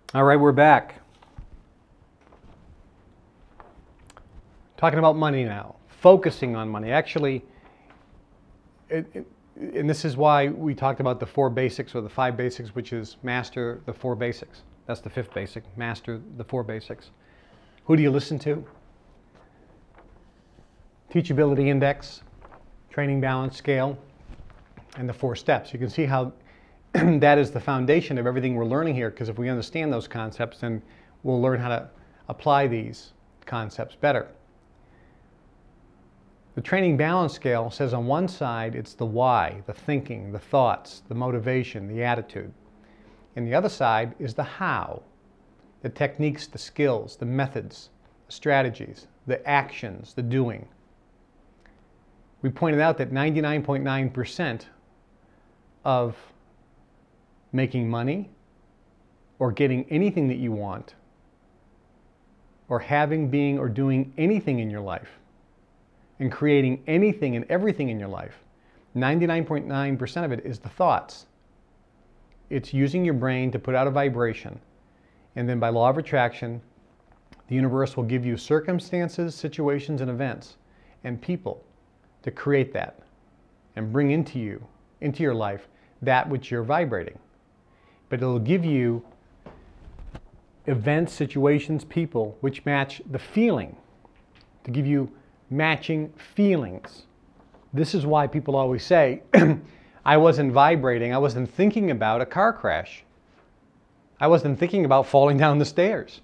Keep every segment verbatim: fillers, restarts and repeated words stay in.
All right, we're back. Talking about money now, focusing on money. Actually, it, it, and this is why we talked about the four basics or the five basics, which is master the four basics. That's the fifth basic, master the four basics. Who do you listen to? Teachability index, training balance scale, and the four steps. You can see how that is the foundation of everything we're learning here, because if we understand those concepts, then we'll learn how to apply these concepts better. The training balance scale says on one side it's the why, the thinking, the thoughts, the motivation, the attitude. And the other side is the how, the techniques, the skills, the methods, the strategies, the actions, the doing. We pointed out that ninety-nine point nine percent of making money or getting anything that you want or having, being, or doing anything in your life and creating anything and everything in your life, ninety-nine point nine percent of it is the thoughts. It's using your brain to put out a vibration, and then by law of attraction, the universe will give you circumstances, situations, and events and people to create that and bring into you, into your life, that which you're vibrating. But it'll give you events, situations, people which match the feeling, to give you matching feelings. This is why people always say, I wasn't vibrating, I wasn't thinking about a car crash. I wasn't thinking about falling down the stairs.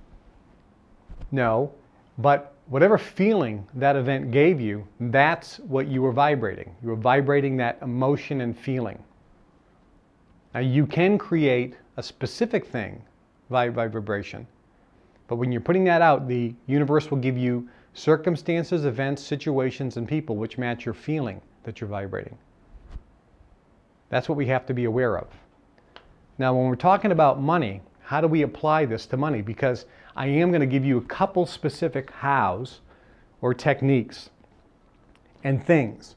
No, but whatever feeling that event gave you, that's what you were vibrating. You were vibrating that emotion and feeling. Now you can create a specific thing by vibration, but when you're putting that out, the universe will give you circumstances, events, situations, and people which match your feeling that you're vibrating. That's what we have to be aware of. Now when we're talking about money, how do we apply this to money? Because I am going to give you a couple specific hows or techniques and things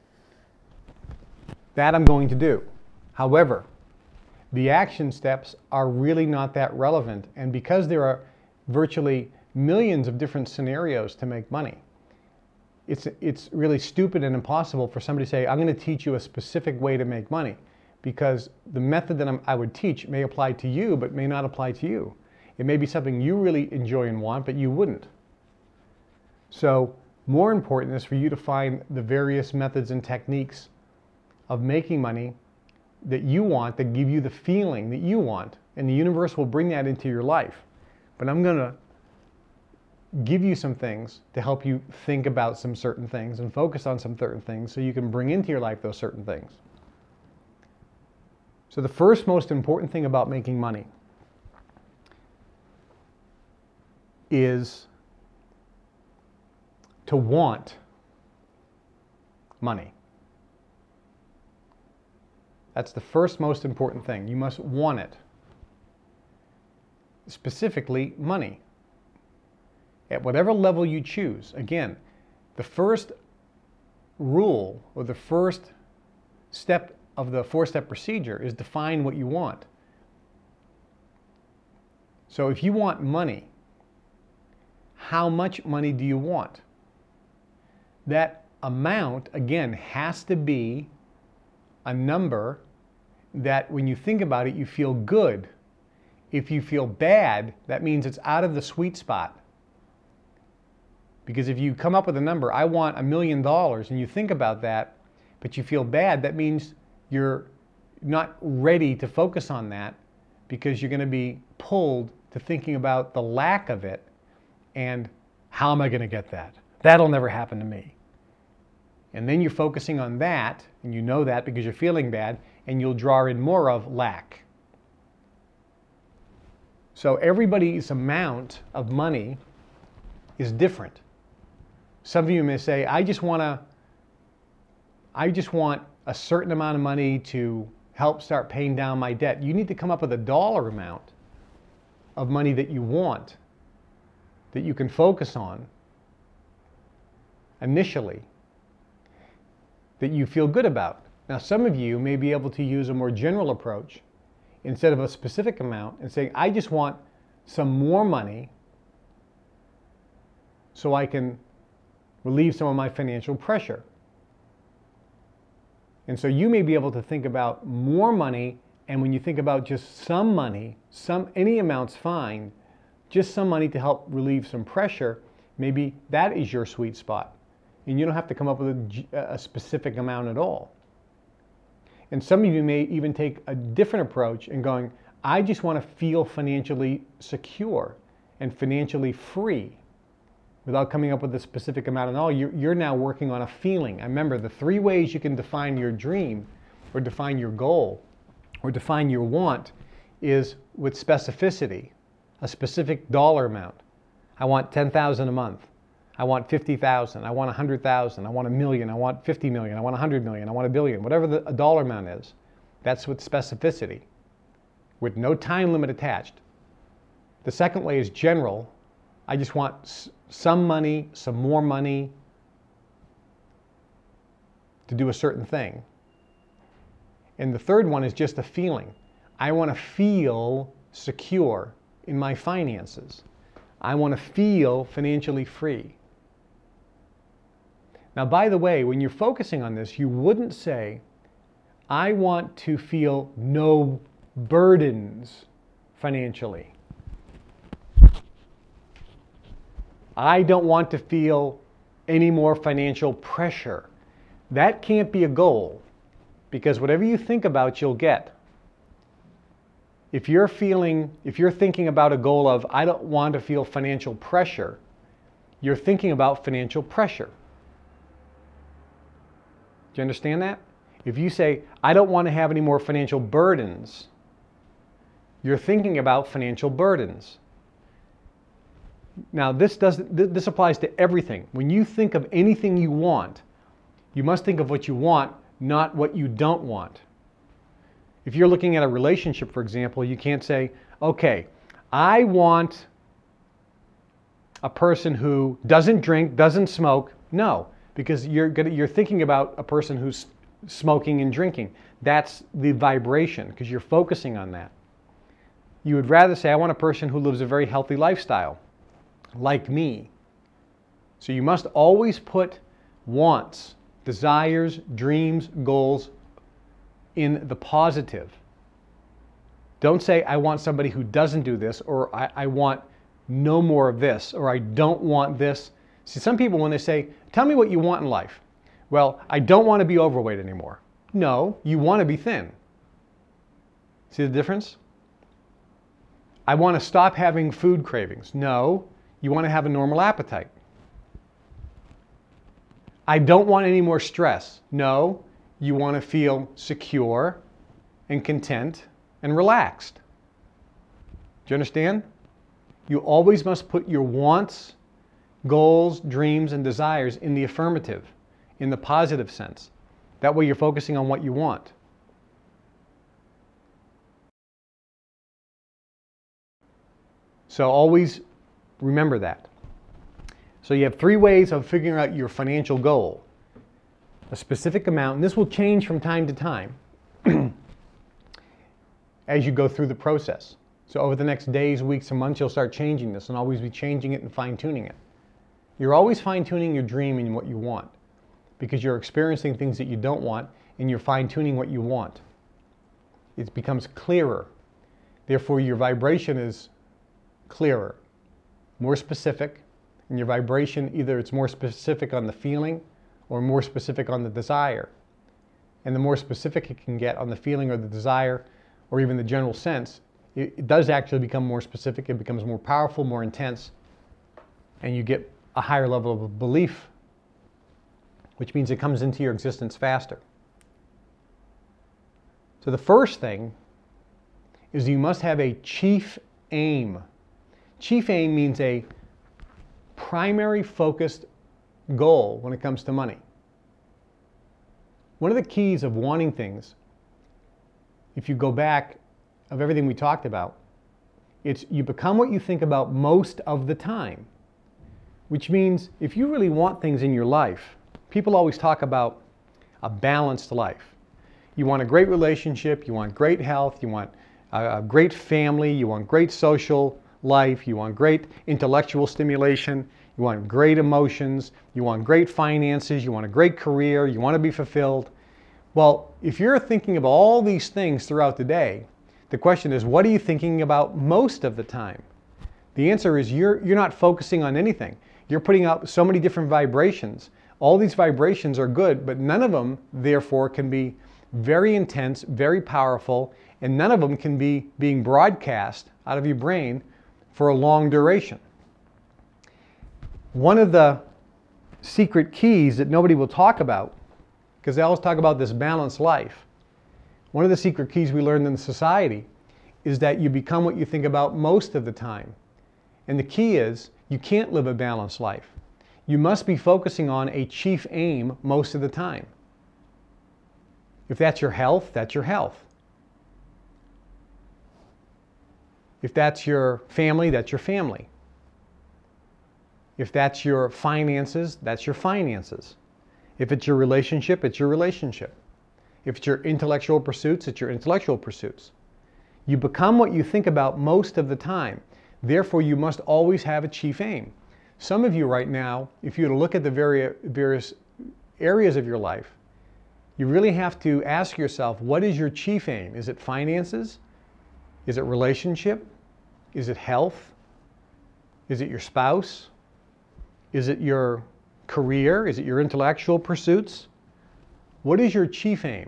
that I'm going to do. However, the action steps are really not that relevant, and because there are virtually millions of different scenarios to make money, it's, it's really stupid and impossible for somebody to say, I'm going to teach you a specific way to make money, because the method that I'm, I would teach may apply to you but may not apply to you. It may be something you really enjoy and want, but you wouldn't. So more important is for you to find the various methods and techniques of making money that you want, that give you the feeling that you want, and the universe will bring that into your life. But I'm going to give you some things to help you think about some certain things and focus on some certain things so you can bring into your life those certain things. So the first most important thing about making money is to want money. That's the first most important thing. You must want it. Specifically, money. At whatever level you choose. Again, the first rule or the first step of the four-step procedure is define what you want. So if you want money, how much money do you want? That amount, again, has to be a number that when you think about it, you feel good. If you feel bad, that means it's out of the sweet spot. Because if you come up with a number, I want a million dollars, and you think about that, but you feel bad, that means you're not ready to focus on that, because you're going to be pulled to thinking about the lack of it and how am I going to get that? That'll never happen to me. And then you're focusing on that, and you know that because you're feeling bad, and you'll draw in more of lack. So everybody's amount of money is different. Some of you may say, I just want to, I just want a certain amount of money to help start paying down my debt. You need to come up with a dollar amount of money that you want, that you can focus on initially, that you feel good about. Now, some of you may be able to use a more general approach instead of a specific amount and saying, I just want some more money so I can relieve some of my financial pressure. And so you may be able to think about more money, and when you think about just some money, some any amount's fine, just some money to help relieve some pressure, maybe that is your sweet spot. And you don't have to come up with a, a specific amount at all. And some of you may even take a different approach and going, I just want to feel financially secure and financially free without coming up with a specific amount at all. You're, you're now working on a feeling. I remember the three ways you can define your dream or define your goal or define your want is with specificity, a specific dollar amount. I want ten thousand dollars a month. I want fifty thousand dollars. I want one hundred thousand dollars. I want a million. I want fifty million dollars. I want one hundred million dollars. I want a billion. Whatever the a dollar amount is, that's with specificity, with no time limit attached. The second way is general. I just want s- some money, some more money to do a certain thing. And the third one is just a feeling. I want to feel secure in my finances. I want to feel financially free. Now, by the way, when you're focusing on this, you wouldn't say, I want to feel no burdens financially. I don't want to feel any more financial pressure. That can't be a goal, because whatever you think about, you'll get. If you're feeling, if you're thinking about a goal of, I don't want to feel financial pressure, you're thinking about financial pressure. Do you understand that? If you say, I don't want to have any more financial burdens, you're thinking about financial burdens. Now, this doesn't, this applies to everything. When you think of anything you want, you must think of what you want, not what you don't want. If you're looking at a relationship, for example, you can't say, okay, I want a person who doesn't drink, doesn't smoke. No, because you're gonna, you're thinking about a person who's smoking and drinking. That's the vibration, because you're focusing on that. You would rather say, I want a person who lives a very healthy lifestyle, like me. So you must always put wants, desires, dreams, goals in the positive. Don't say, I want somebody who doesn't do this, or I, I want no more of this, or I don't want this. See, some people, when they say, tell me what you want in life. Well, I don't want to be overweight anymore. No, you want to be thin. See the difference? I want to stop having food cravings. No, you want to have a normal appetite. I don't want any more stress. No, you want to feel secure and content and relaxed. Do you understand? You always must put your wants, goals, dreams, and desires in the affirmative, in the positive sense. That way you're focusing on what you want. So always remember that. So you have three ways of figuring out your financial goal. A specific amount, and this will change from time to time as you go through the process. So over the next days, weeks, and months, you'll start changing this and always be changing it and fine-tuning it. You're always fine-tuning your dream and what you want, because you're experiencing things that you don't want and you're fine-tuning what you want. It becomes clearer. Therefore, your vibration is clearer, more specific, and your vibration, either it's more specific on the feeling or more specific on the desire. And the more specific it can get on the feeling or the desire or even the general sense, it, it does actually become more specific. It becomes more powerful, more intense, and you get a higher level of belief, which means it comes into your existence faster. So the first thing is you must have a chief aim. Chief aim means a primary focused goal when it comes to money. One of the keys of wanting things, if you go back of everything we talked about, it's you become what you think about most of the time. Which means if you really want things in your life, people always talk about a balanced life. You want a great relationship, you want great health, you want a, a great family, you want great social life, you want great intellectual stimulation, you want great emotions, you want great finances, you want a great career, you want to be fulfilled. Well, if you're thinking of all these things throughout the day, the question is, what are you thinking about most of the time? The answer is you're, you're not focusing on anything. You're putting out so many different vibrations. All these vibrations are good, but none of them, therefore, can be very intense, very powerful, and none of them can be being broadcast out of your brain for a long duration. One of the secret keys that nobody will talk about, because they always talk about this balanced life, one of the secret keys we learned in society is that you become what you think about most of the time. And the key is, you can't live a balanced life. You must be focusing on a chief aim most of the time. If that's your health, that's your health. If that's your family, that's your family. If that's your finances, that's your finances. If it's your relationship, it's your relationship. If it's your intellectual pursuits, it's your intellectual pursuits. You become what you think about most of the time. Therefore, you must always have a chief aim. Some of you right now, if you were to look at the various areas of your life, you really have to ask yourself, what is your chief aim? Is it finances? Is it relationship? Is it health? Is it your spouse? Is it your career? Is it your intellectual pursuits? What is your chief aim?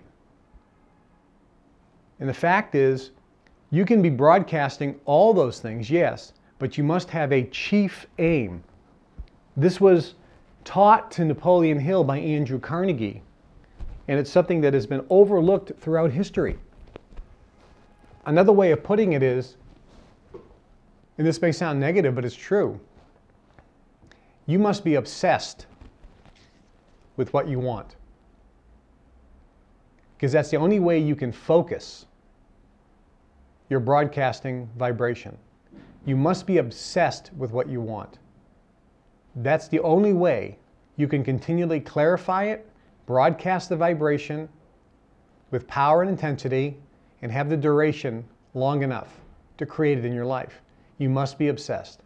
And the fact is, you can be broadcasting all those things, yes, but you must have a chief aim. This was taught to Napoleon Hill by Andrew Carnegie, and it's something that has been overlooked throughout history. Another way of putting it is, and this may sound negative, but it's true, you must be obsessed with what you want. Because that's the only way you can focus your broadcasting vibration. You must be obsessed with what you want. That's the only way you can continually clarify it, broadcast the vibration with power and intensity, and have the duration long enough to create it in your life. You must be obsessed.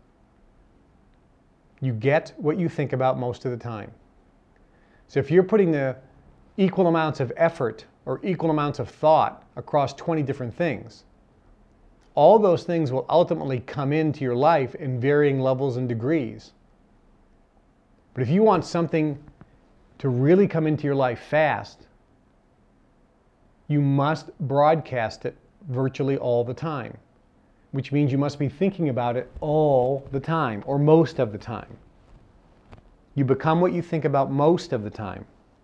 You get what you think about most of the time. So if you're putting the equal amounts of effort or equal amounts of thought across twenty different things, all those things will ultimately come into your life in varying levels and degrees. But if you want something to really come into your life fast, you must broadcast it virtually all the time, which means you must be thinking about it all the time, or most of the time. You become what you think about most of the time.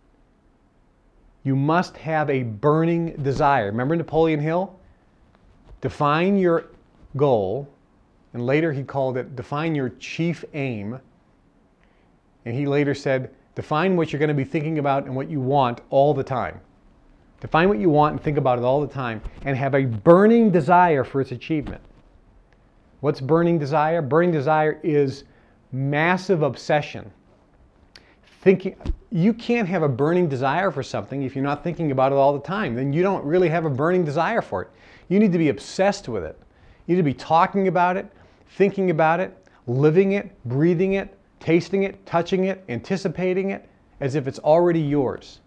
You must have a burning desire. Remember Napoleon Hill? Define your goal, and later he called it define your chief aim. And he later said, define what you're going to be thinking about and what you want all the time. Define what you want and think about it all the time, and have a burning desire for its achievement. What's burning desire? Burning desire is massive obsession. Thinking, you can't have a burning desire for something if you're not thinking about it all the time. Then you don't really have a burning desire for it. You need to be obsessed with it. You need to be talking about it, thinking about it, living it, breathing it, tasting it, touching it, anticipating it, as if it's already yours.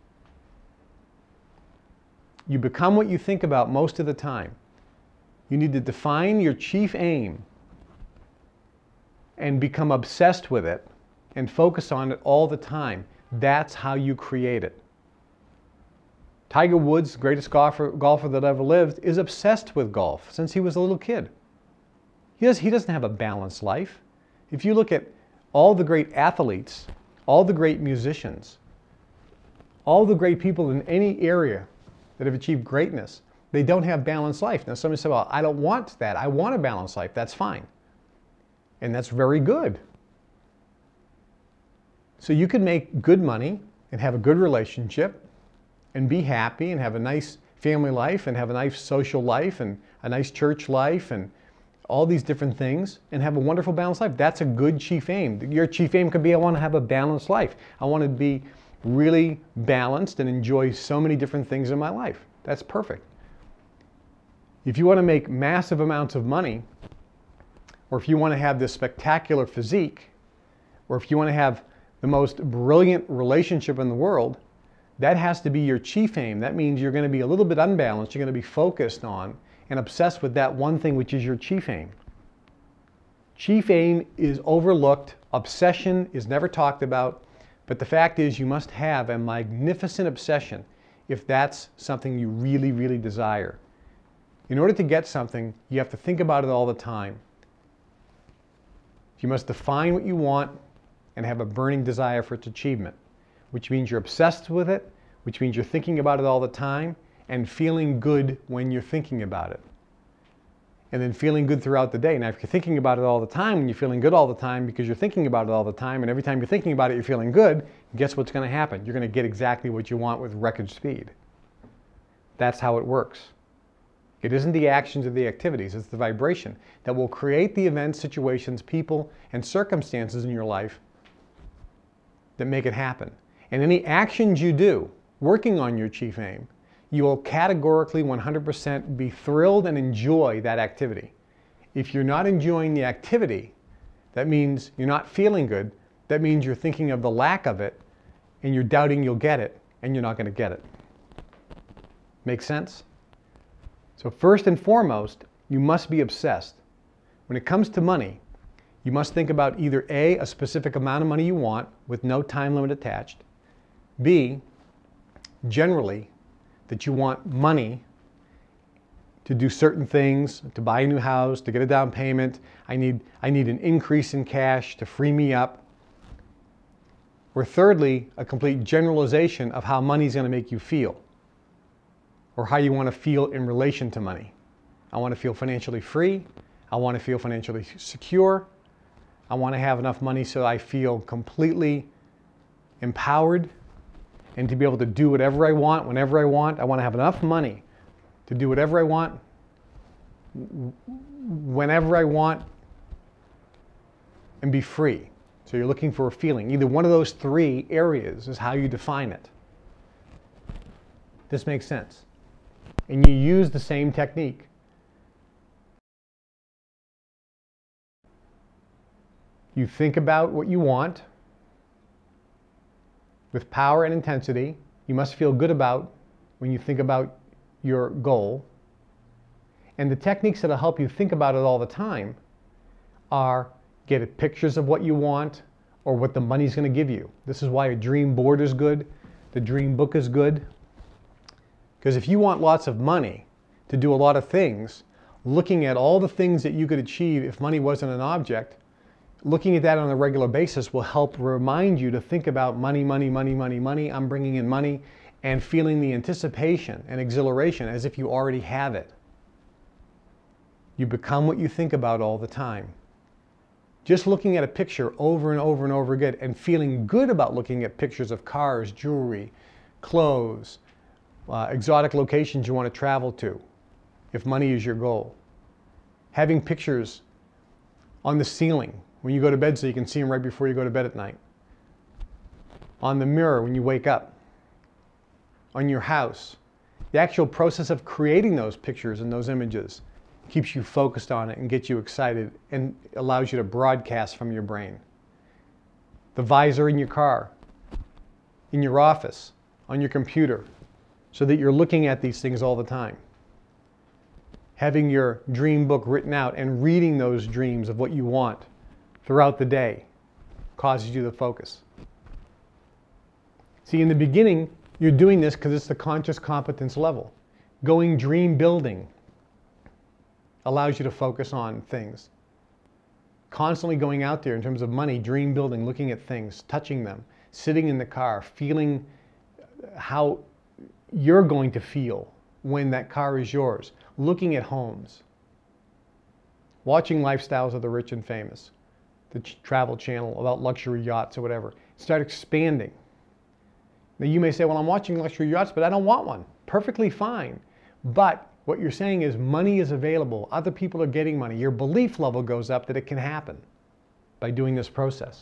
You become what you think about most of the time. You need to define your chief aim and become obsessed with it and focus on it all the time. That's how you create it. Tiger Woods, the greatest golfer, golfer that ever lived, is obsessed with golf since he was a little kid. He, does, he doesn't have a balanced life. If you look at all the great athletes, all the great musicians, all the great people in any area that have achieved greatness, they don't have balanced life. Now somebody said, well, I don't want that. I want a balanced life. That's fine. And that's very good. So you can make good money and have a good relationship and be happy and have a nice family life and have a nice social life and a nice church life and all these different things and have a wonderful balanced life. That's a good chief aim. Your chief aim could be, I want to have a balanced life. I want to be really balanced and enjoy so many different things in my life. That's perfect. If you want to make massive amounts of money, or if you want to have this spectacular physique, or if you want to have the most brilliant relationship in the world, that has to be your chief aim. That means you're going to be a little bit unbalanced. You're going to be focused on and obsessed with that one thing, which is your chief aim. Chief aim is overlooked. Obsession is never talked about. But the fact is, you must have a magnificent obsession if that's something you really, really desire. In order to get something, you have to think about it all the time. You must define what you want and have a burning desire for its achievement, which means you're obsessed with it, which means you're thinking about it all the time and feeling good when you're thinking about it. And then feeling good throughout the day. Now, if you're thinking about it all the time and you're feeling good all the time because you're thinking about it all the time, and every time you're thinking about it, you're feeling good, guess what's going to happen? You're going to get exactly what you want with record speed. That's how it works. It isn't the actions or the activities, it's the vibration that will create the events, situations, people, and circumstances in your life that make it happen. And any actions you do working on your chief aim, you will categorically one hundred percent be thrilled and enjoy that activity. If you're not enjoying the activity, that means you're not feeling good. That means you're thinking of the lack of it and you're doubting you'll get it, and you're not going to get it. Make sense? So first and foremost, you must be obsessed. When it comes to money, you must think about either A, a specific amount of money you want with no time limit attached, B, generally, that you want money to do certain things, to buy a new house, to get a down payment. I need, I need an increase in cash to free me up. Or thirdly, a complete generalization of how money is going to make you feel, or how you want to feel in relation to money. I want to feel financially free. I want to feel financially secure. I want to have enough money so I feel completely empowered and to be able to do whatever I want, whenever I want. I want to have enough money to do whatever I want, whenever I want, and be free. So you're looking for a feeling. Either one of those three areas is how you define it. This makes sense. And you use the same technique. You think about what you want with power and intensity. You must feel good about when you think about your goal. And the techniques that'll help you think about it all the time are get pictures of what you want or what the money's going to give you. This is why a dream board is good. The dream book is good. Because if you want lots of money to do a lot of things, looking at all the things that you could achieve if money wasn't an object, looking at that on a regular basis will help remind you to think about money, money, money, money, money. I'm bringing in money, and feeling the anticipation and exhilaration as if you already have it. You become what you think about all the time. Just looking at a picture over and over and over again and feeling good about looking at pictures of cars, jewelry, clothes, uh, exotic locations you want to travel to, if money is your goal. Having pictures on the ceiling when you go to bed so you can see them right before you go to bed at night. On the mirror when you wake up. On your house. The actual process of creating those pictures and those images keeps you focused on it and gets you excited and allows you to broadcast from your brain. The visor in your car, in your office, on your computer, so that you're looking at these things all the time. Having your dream book written out and reading those dreams of what you want throughout the day causes you to focus. See, in the beginning, you're doing this because it's the conscious competence level. Going dream building allows you to focus on things. Constantly going out there in terms of money, dream building, looking at things, touching them, sitting in the car, feeling how you're going to feel when that car is yours, looking at homes, watching Lifestyles of the Rich and Famous, the travel channel about luxury yachts or whatever. Start expanding. Now you may say, well, I'm watching luxury yachts, but I don't want one. Perfectly fine. But what you're saying is money is available. Other people are getting money. Your belief level goes up that it can happen by doing this process.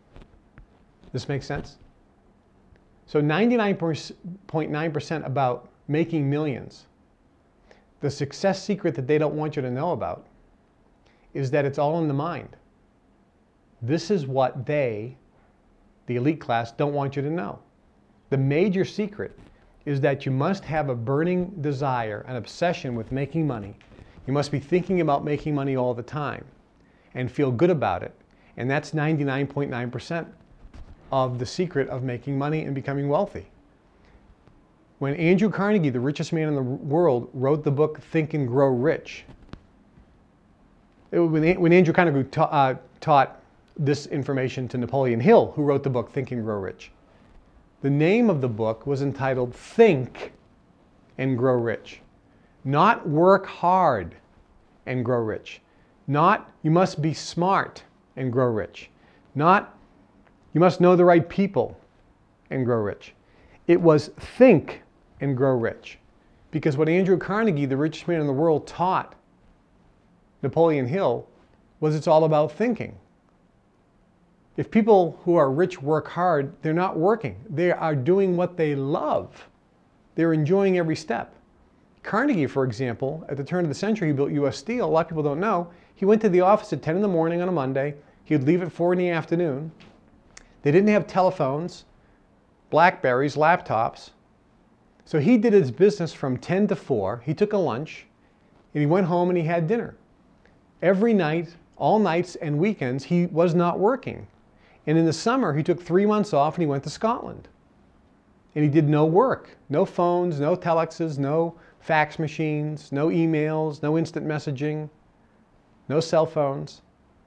This makes sense? So ninety-nine point nine percent about making millions The success secret that they don't want you to know about is that it's all in the mind. This is what they, the elite class, don't want you to know. The major secret is that you must have a burning desire, an obsession with making money. You must be thinking about making money all the time and feel good about it. And that's ninety-nine point nine percent of the secret of making money and becoming wealthy. When Andrew Carnegie, the richest man in the world, wrote the book Think and Grow Rich, it, when, when Andrew Carnegie ta uh, taught this information to Napoleon Hill, who wrote the book Think and Grow Rich, the name of the book was entitled Think and Grow Rich. Not Work Hard and Grow Rich. Not You Must Be Smart and Grow Rich. Not You Must Know the Right People and Grow Rich. It was Think and Grow Rich. Because what Andrew Carnegie, the richest man in the world, taught Napoleon Hill was it's all about thinking. If people who are rich work hard, they're not working. They are doing what they love. They're enjoying every step. Carnegie, for example, at the turn of the century, he built U S Steel. A lot of people don't know. He went to the office at ten in the morning on a Monday. He would leave at four in the afternoon. They didn't have telephones, Blackberries, laptops. So he did his business from ten to four. He took a lunch, and he went home and he had dinner. Every night, all nights and weekends, he was not working. And in the summer, he took three months off and he went to Scotland. And he did no work, no phones, no telexes, no fax machines, no emails, no instant messaging, no cell phones.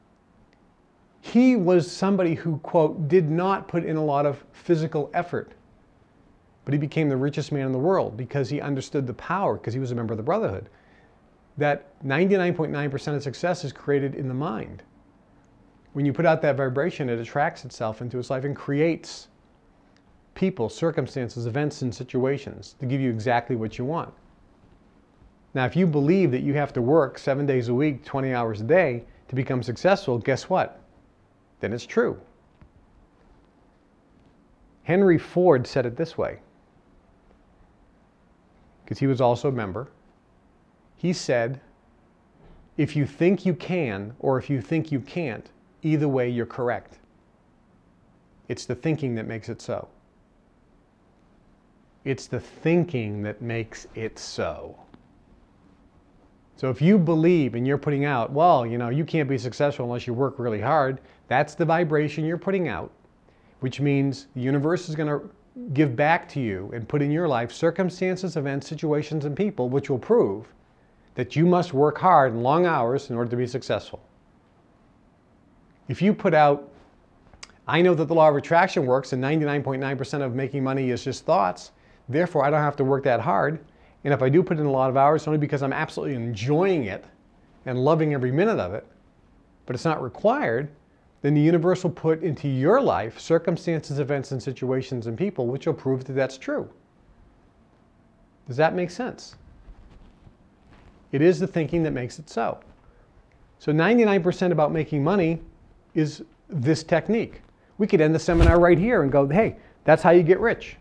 He was somebody who, quote, did not put in a lot of physical effort. But he became the richest man in the world because he understood the power, because he was a member of the Brotherhood, that ninety-nine point nine percent of success is created in the mind. When you put out that vibration, it attracts itself into its life and creates people, circumstances, events, and situations to give you exactly what you want. Now, if you believe that you have to work seven days a week, twenty hours a day to become successful, guess what? Then it's true. Henry Ford said it this way, because he was also a member. He said, if you think you can or if you think you can't, either way you're correct. It's the thinking that makes it so. It's the thinking that makes it so. So if you believe and you're putting out, well, you know, you can't be successful unless you work really hard, that's the vibration you're putting out, which means the universe is going to give back to you and put in your life circumstances, events, situations, and people which will prove that you must work hard and long hours in order to be successful. If you put out, I know that the law of attraction works and ninety-nine point nine percent of making money is just thoughts, therefore I don't have to work that hard. And if I do put in a lot of hours, it's only because I'm absolutely enjoying it and loving every minute of it, but it's not required, then the universe will put into your life circumstances, events, and situations and people which will prove that that's true. Does that make sense? It is the thinking that makes it so. So ninety-nine percent about making money is this technique. We could end the seminar right here and go, hey, that's how you get rich.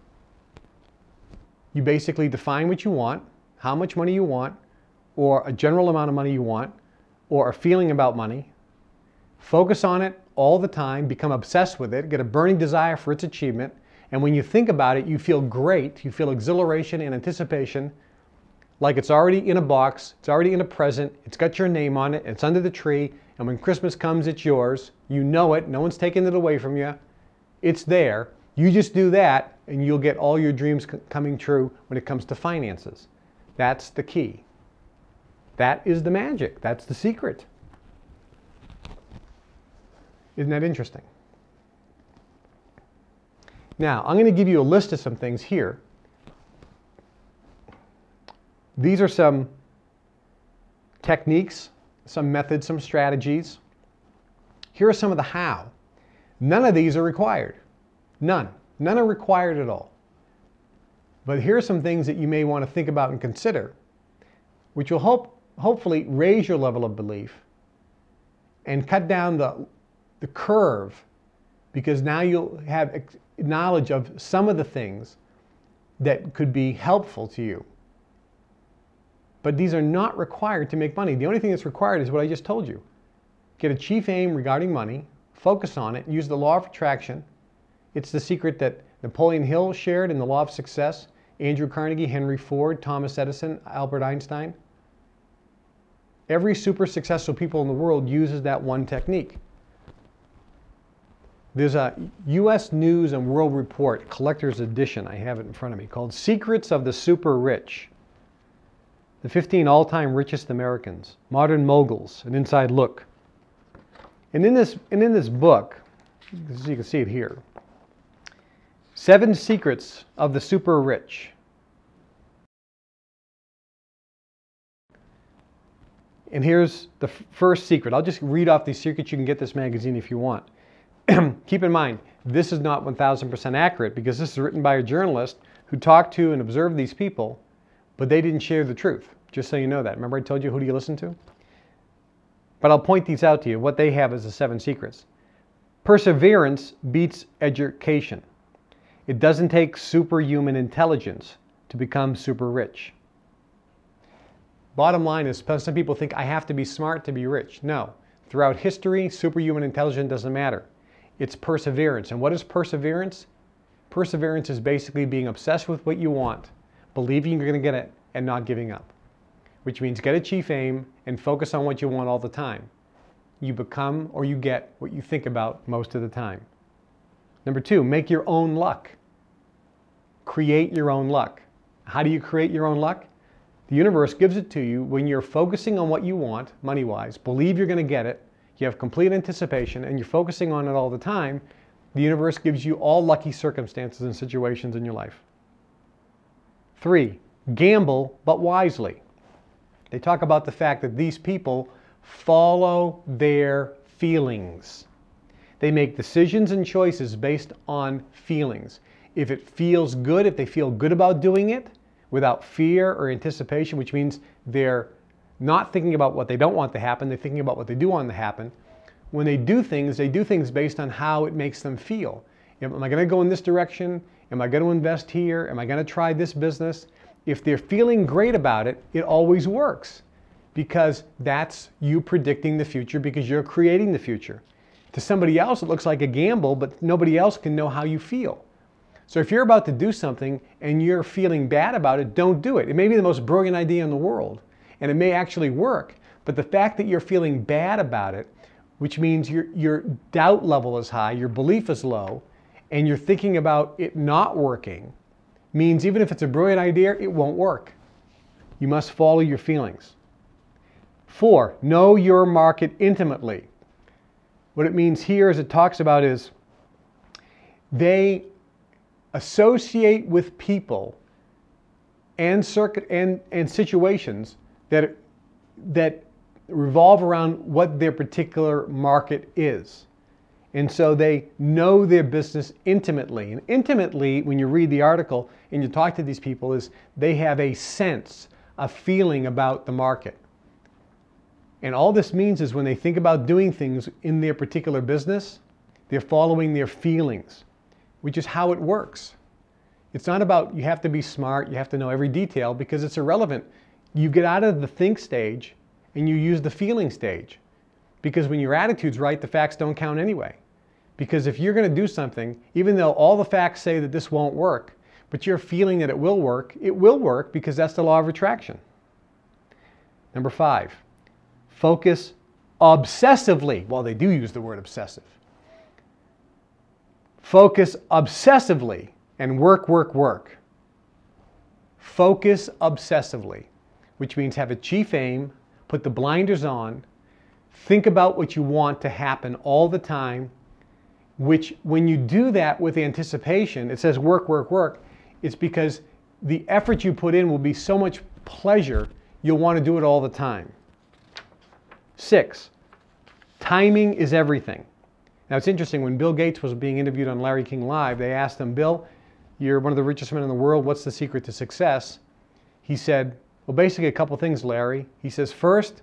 You basically define what you want, how much money you want, or a general amount of money you want, or a feeling about money. Focus on it all the time, become obsessed with it, get a burning desire for its achievement, and when you think about it, you feel great, you feel exhilaration and anticipation, like it's already in a box, it's already in a present, it's got your name on it, it's under the tree, and when Christmas comes, it's yours. You know it, no one's taking it away from you. It's there. You just do that, and you'll get all your dreams c- coming true when it comes to finances. That's the key. That is the magic. That's the secret. Isn't that interesting? Now, I'm going to give you a list of some things here. These are some techniques, some methods, some strategies. Here are some of the how. None of these are required. None. None are required at all. But here are some things that you may want to think about and consider, which will hope, hopefully raise your level of belief and cut down the, the curve, because now you'll have knowledge of some of the things that could be helpful to you. But these are not required to make money. The only thing that's required is what I just told you. Get a chief aim regarding money, focus on it, use the law of attraction. It's the secret that Napoleon Hill shared in The Law of Success, Andrew Carnegie, Henry Ford, Thomas Edison, Albert Einstein. Every super successful people in the world uses that one technique. There's a U S News and World Report, collector's edition, I have it in front of me, called Secrets of the Super Rich. The fifteen all-time richest Americans, modern moguls, an inside look. And in this, and in this book, as you can see it here, Seven Secrets of the Super Rich. And here's the f- first secret. I'll just read off these secrets. You can get this magazine if you want. Keep in mind, this is not one thousand percent accurate because this is written by a journalist who talked to and observed these people, but they didn't share the truth, just so you know that. Remember I told you who do you listen to? But I'll point these out to you. What they have is the seven secrets. Perseverance beats education. It doesn't take superhuman intelligence to become super rich. Bottom line is, some people think I have to be smart to be rich. No. Throughout history, superhuman intelligence doesn't matter. It's perseverance. And what is perseverance? Perseverance is basically being obsessed with what you want, believing you're going to get it, and not giving up. Which means get a chief aim and focus on what you want all the time. You become or you get what you think about most of the time. Number two, make your own luck. Create your own luck. How do you create your own luck? The universe gives it to you when you're focusing on what you want, money-wise, believe you're going to get it, you have complete anticipation, and you're focusing on it all the time, the universe gives you all lucky circumstances and situations in your life. Three, gamble, but wisely. They talk about the fact that these people follow their feelings. They make decisions and choices based on feelings. If it feels good, if they feel good about doing it, without fear or anticipation, which means they're not thinking about what they don't want to happen, they're thinking about what they do want to happen. When they do things, they do things based on how it makes them feel. Am I going to go in this direction? Am I going to invest here? Am I going to try this business? If they're feeling great about it, it always works because that's you predicting the future because you're creating the future. To somebody else, it looks like a gamble, but nobody else can know how you feel. So if you're about to do something and you're feeling bad about it, don't do it. It may be the most brilliant idea in the world, and it may actually work, but the fact that you're feeling bad about it, which means your, your doubt level is high, your belief is low, and you're thinking about it not working, means even if it's a brilliant idea, it won't work. You must follow your feelings. Four, know your market intimately. What it means here, as it talks about, is they associate with people and circuit and, and situations that that revolve around what their particular market is. And so they know their business intimately. And intimately, when you read the article and you talk to these people, is they have a sense, a feeling about the market. And all this means is when they think about doing things in their particular business, they're following their feelings, which is how it works. It's not about you have to be smart, you have to know every detail, because it's irrelevant. You get out of the think stage and you use the feeling stage. Because when your attitude's right, the facts don't count anyway. Because if you're going to do something, even though all the facts say that this won't work, but you're feeling that it will work, it will work because that's the law of attraction. Number five, focus obsessively. Well, they do use the word obsessive. Focus obsessively and work, work, work. Focus obsessively, which means have a chief aim, put the blinders on, think about what you want to happen all the time, which when you do that with anticipation, it says work, work, work, it's because the effort you put in will be so much pleasure, you'll want to do it all the time. Six, timing is everything. Now it's interesting, when Bill Gates was being interviewed on Larry King Live, they asked him, Bill, you're one of the richest men in the world, what's the secret to success? He said, well, basically a couple things, Larry. He says, first,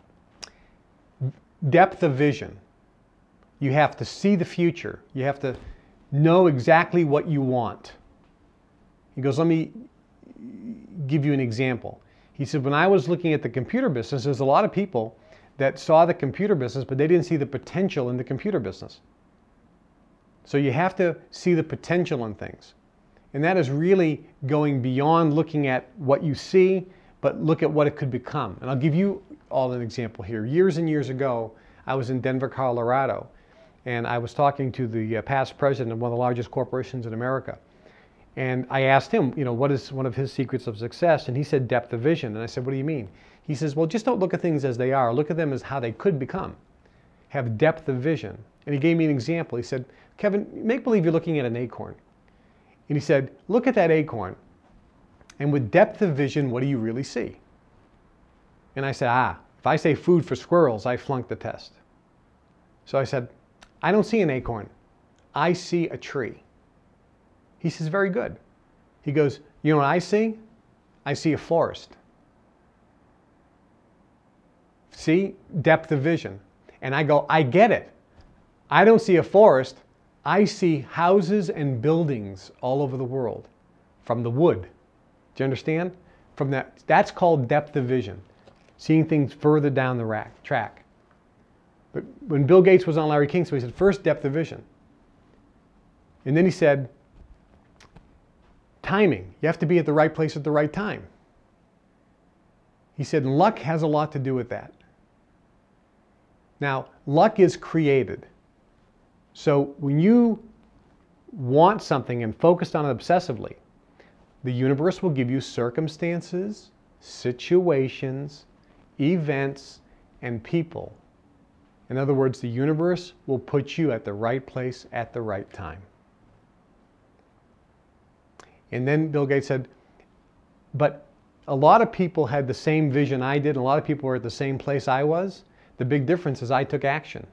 depth of vision. You have to see the future. You have to know exactly what you want. He goes, let me give you an example. He said, when I was looking at the computer business, there's a lot of people that saw the computer business, but they didn't see the potential in the computer business. So you have to see the potential in things. And that is really going beyond looking at what you see, but look at what it could become. And I'll give you all an example here. Years and years ago, I was in Denver, Colorado, and I was talking to the uh, past president of one of the largest corporations in America. And I asked him, you know, what is one of his secrets of success? And he said, depth of vision. And I said, what do you mean? He says, well, just don't look at things as they are. Look at them as how they could become. Have depth of vision. And he gave me an example. He said, Kevin, make believe you're looking at an acorn. And he said, look at that acorn. And with depth of vision, what do you really see? And I said, ah, if I say food for squirrels, I flunked the test. So I said, I don't see an acorn. I see a tree. He says, very good. He goes, you know what I see? I see a forest. See? Depth of vision. And I go, I get it. I don't see a forest. I see houses and buildings all over the world from the wood. Do you understand? From that, that's called depth of vision. Seeing things further down the rack, track. But when Bill Gates was on Larry King, so he said, first, depth of vision. And then he said, timing. You have to be at the right place at the right time. He said, luck has a lot to do with that. Now, luck is created. So when you want something and focused on it obsessively, the universe will give you circumstances, situations, events, and people. In other words, the universe will put you at the right place at the right time. And then Bill Gates said, but a lot of people had the same vision I did, and a lot of people were at the same place I was. The big difference is I took action.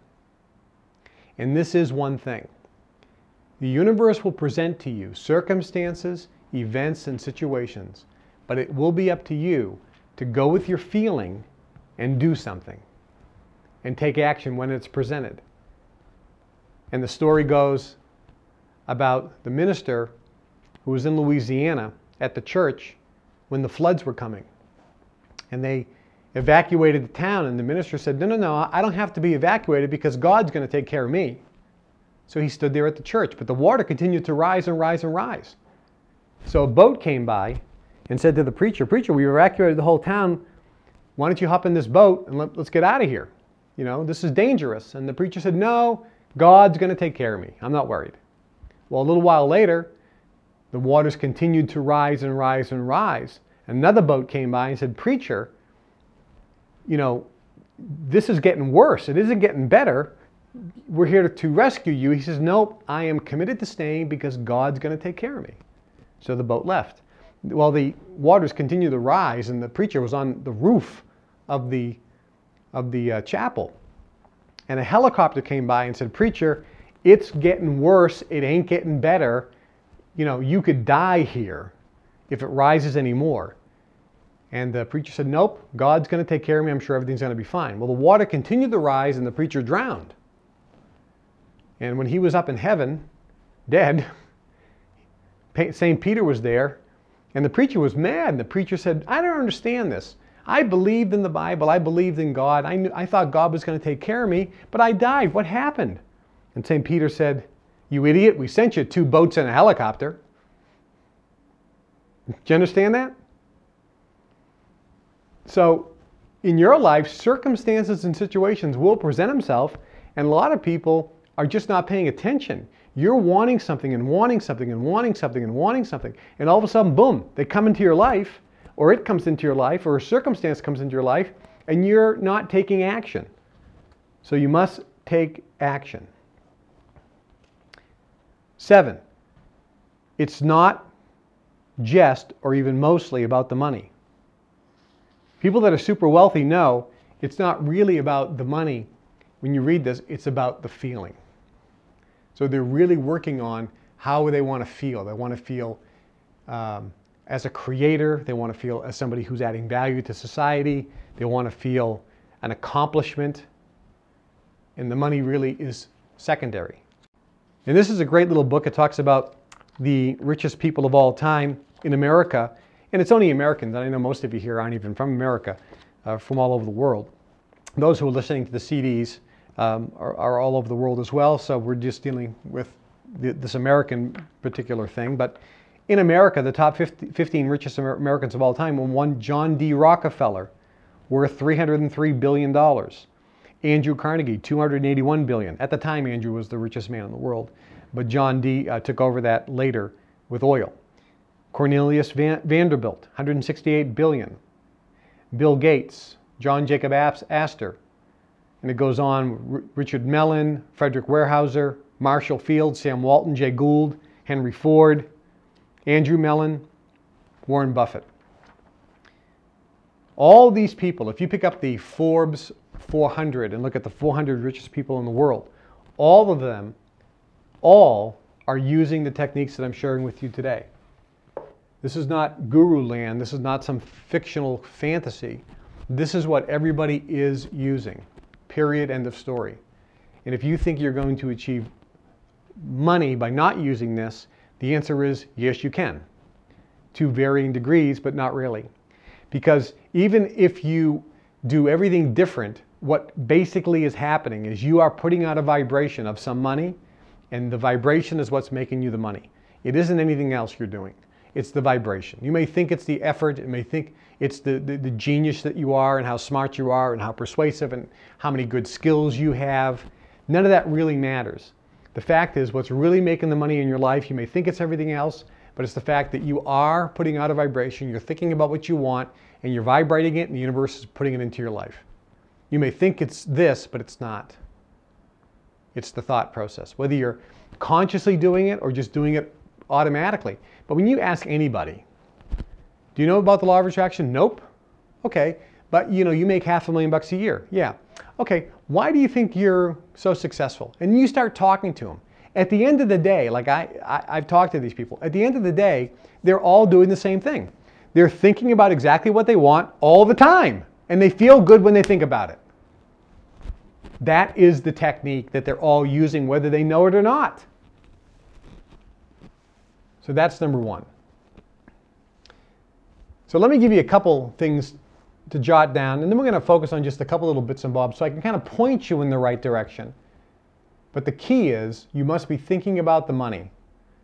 And this is one thing. The universe will present to you circumstances, events, and situations, but it will be up to you to go with your feeling and do something and take action when it's presented. And the story goes about the minister who was in Louisiana at the church when the floods were coming. And they evacuated the town, and the minister said, no, no, no, I don't have to be evacuated because God's going to take care of me. So he stood there at the church, but the water continued to rise and rise and rise. So a boat came by and said to the preacher, preacher, we evacuated the whole town. Why don't you hop in this boat and let, let's get out of here? You know, this is dangerous. And the preacher said, no, God's going to take care of me. I'm not worried. Well, a little while later, the waters continued to rise and rise and rise. Another boat came by and said, preacher, you know, this is getting worse. It isn't getting better. We're here to, to rescue you. He says, nope, I am committed to staying because God's going to take care of me. So the boat left. Well, the waters continued to rise, and the preacher was on the roof of the, of the uh, chapel. And a helicopter came by and said, preacher, it's getting worse. It ain't getting better. You know, you could die here if it rises anymore. And the preacher said, nope, God's going to take care of me. I'm sure everything's going to be fine. Well, the water continued to rise, and the preacher drowned. And when he was up in heaven, dead, Saint Peter was there, and the preacher was mad. And the preacher said, I don't understand this. I believed in the Bible. I believed in God. I knew, I thought God was going to take care of me, but I died. What happened? And Saint Peter said, you idiot, we sent you two boats and a helicopter. Do you understand that? So in your life, circumstances and situations will present themselves, and a lot of people are just not paying attention. You're wanting something and wanting something and wanting something and wanting something, and all of a sudden, boom, they come into your life, or it comes into your life, or a circumstance comes into your life, and you're not taking action. So you must take action. Seven, it's not just or even mostly about the money. People that are super wealthy know it's not really about the money. When you read this, it's about the feeling. So they're really working on how they want to feel. They want to feel um, as a creator. They want to feel as somebody who's adding value to society. They want to feel an accomplishment. And the money really is secondary. And this is a great little book. It talks about the richest people of all time in America. and it's only Americans, and I know most of you here aren't even from America, uh, from all over the world. Those who are listening to the C Ds um, are, are all over the world as well, so we're just dealing with the, this American particular thing. But in America, the top fifty, fifteen richest Americans of all time were one John D. Rockefeller, worth three hundred three billion dollars. Andrew Carnegie, two hundred eighty-one billion dollars. At the time, Andrew was the richest man in the world, but John D. Uh, took over that later with oil. Cornelius Van Vanderbilt, one hundred sixty-eight billion dollars. Bill Gates, John Jacob Astor, and it goes on. R Richard Mellon, Frederick Weyerhaeuser, Marshall Field, Sam Walton, Jay Gould, Henry Ford, Andrew Mellon, Warren Buffett. All these people, if you pick up the Forbes four hundred and look at the four hundred richest people in the world, all of them, all are using the techniques that I'm sharing with you today. This is not guru land. This is not some fictional fantasy. This is what everybody is using. Period. End of story. And if you think you're going to achieve money by not using this, the answer is yes, you can. To varying degrees, but not really. Because even if you do everything different, what basically is happening is you are putting out a vibration of some money, and the vibration is what's making you the money. It isn't anything else you're doing. It's the vibration. You may think it's the effort, you may think it's the, the, the genius that you are and how smart you are and how persuasive and how many good skills you have. None of that really matters. The fact is, what's really making the money in your life, you may think it's everything else, but it's the fact that you are putting out a vibration, you're thinking about what you want, and you're vibrating it, and the universe is putting it into your life. You may think it's this, but it's not. It's the thought process, whether you're consciously doing it or just doing it automatically. But when you ask anybody, do you know about the law of attraction? Nope. Okay, but you know, you make half a million bucks a year. Yeah. Okay, why do you think you're so successful? And you start talking to them. At the end of the day, like I, I, I've talked to these people, at the end of the day, they're all doing the same thing. They're thinking about exactly what they want all the time, and they feel good when they think about it. That is the technique that they're all using, whether they know it or not. So that's number one. So let me give you a couple things to jot down, and then we're going to focus on just a couple little bits and bobs so I can kind of point you in the right direction. But the key is you must be thinking about the money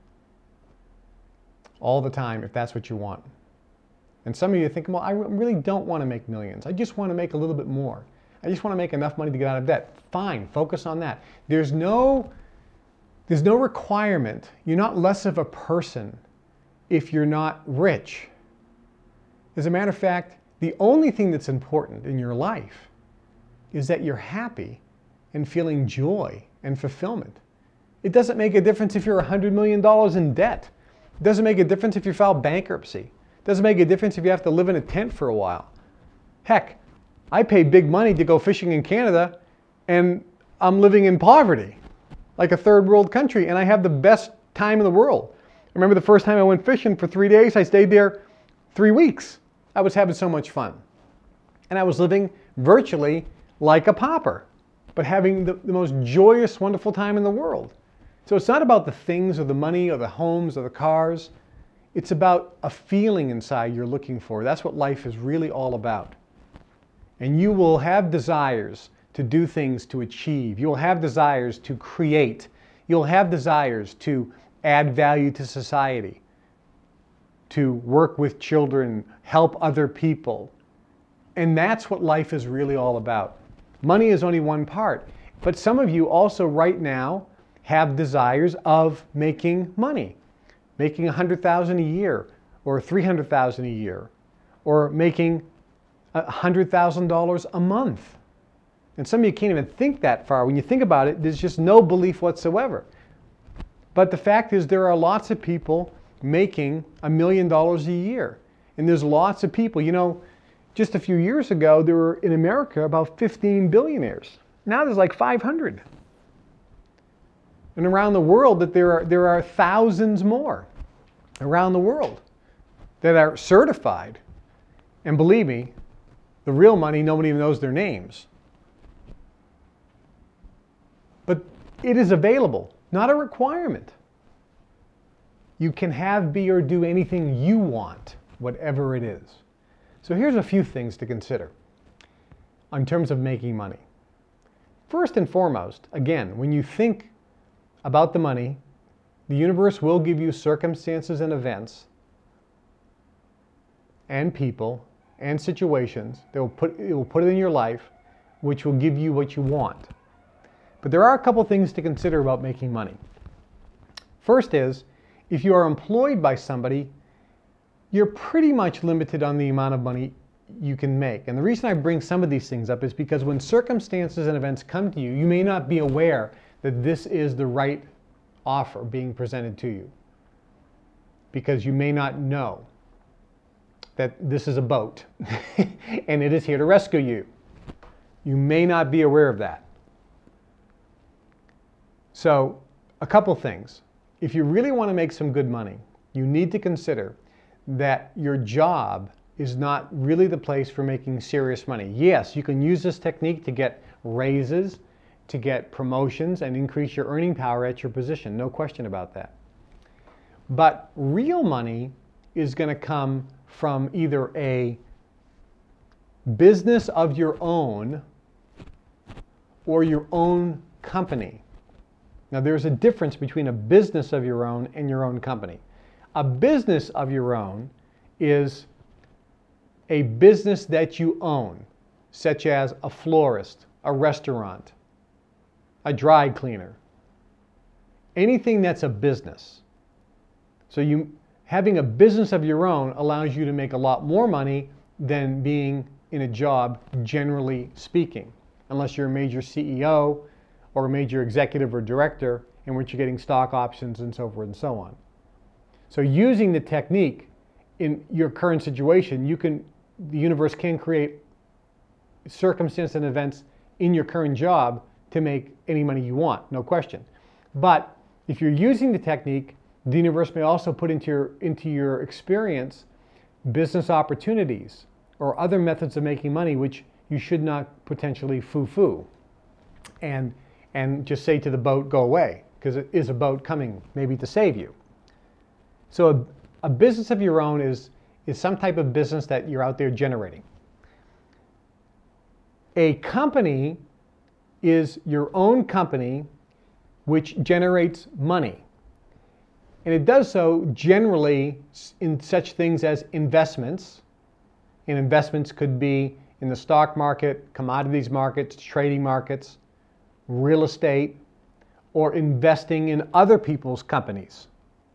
all the time if that's what you want. And some of you are thinking, well, I really don't want to make millions. I just want to make a little bit more. I just want to make enough money to get out of debt. Fine, focus on that. There's no, there's no requirement. You're not less of a person if you're not rich. As a matter of fact, the only thing that's important in your life is that you're happy and feeling joy and fulfillment. It doesn't make a difference if you're one hundred million dollars in debt. It doesn't make a difference if you file bankruptcy. It doesn't make a difference if you have to live in a tent for a while. Heck, I pay big money to go fishing in Canada, and I'm living in poverty, like a third world country, and I have the best time in the world. I remember the first time I went fishing for three days, I stayed there three weeks. I was having so much fun. And I was living virtually like a pauper, but having the, the most joyous, wonderful time in the world. So it's not about the things or the money or the homes or the cars. It's about a feeling inside you're looking for. That's what life is really all about. And you will have desires to do things to achieve. You'll have desires to create. You'll have desires to add value to society, to work with children, help other people. And that's what life is really all about. Money is only one part. But some of you also right now have desires of making money, making one hundred thousand dollars a year or three hundred thousand dollars a year, or making one hundred thousand dollars a month. And some of you can't even think that far. When you think about it, there's just no belief whatsoever. But the fact is there are lots of people making a million dollars a year. And there's lots of people, you know, just a few years ago, there were in America about fifteen billionaires. Now there's like five hundred. And around the world that there are, there are thousands more around the world that are certified. And believe me, the real money, nobody even knows their names. But it is available, not a requirement. You can have, be, or do anything you want. whatever it is. So here's a few things to consider in terms of making money. First and foremost, again, when you think about the money, the universe will give you circumstances and events and people and situations that will put, it will put it in your life which will give you what you want. But there are a couple things to consider about making money. First is, if you are employed by somebody, you're pretty much limited on the amount of money you can make. And the reason I bring some of these things up is because when circumstances and events come to you, you may not be aware that this is the right offer being presented to you, because you may not know that this is a boat and it is here to rescue you. You may not be aware of that. So, a couple things. If you really want to make some good money, you need to consider that your job is not really the place for making serious money. Yes, you can use this technique to get raises, to get promotions, and increase your earning power at your position. No question about that. But real money is going to come from either a business of your own or your own company. Now, there's a difference between a business of your own and your own company. A business of your own is a business that you own, such as a florist, a restaurant, a dry cleaner, anything that's a business. So you having a business of your own allows you to make a lot more money than being in a job, generally speaking, unless you're a major C E O or a major executive or director in which you're getting stock options and so forth and so on. So using the technique in your current situation, you can, the universe can create circumstances and events in your current job to make any money you want, no question. But if you're using the technique, the universe may also put into your, into your experience business opportunities or other methods of making money which you should not potentially foo-foo and, and just say to the boat, go away, because it is a boat coming maybe to save you. So a, a business of your own is, is some type of business that you're out there generating. A company is your own company which generates money. And it does so generally in such things as investments. And investments could be in the stock market, commodities markets, trading markets, real estate, or investing in other people's companies.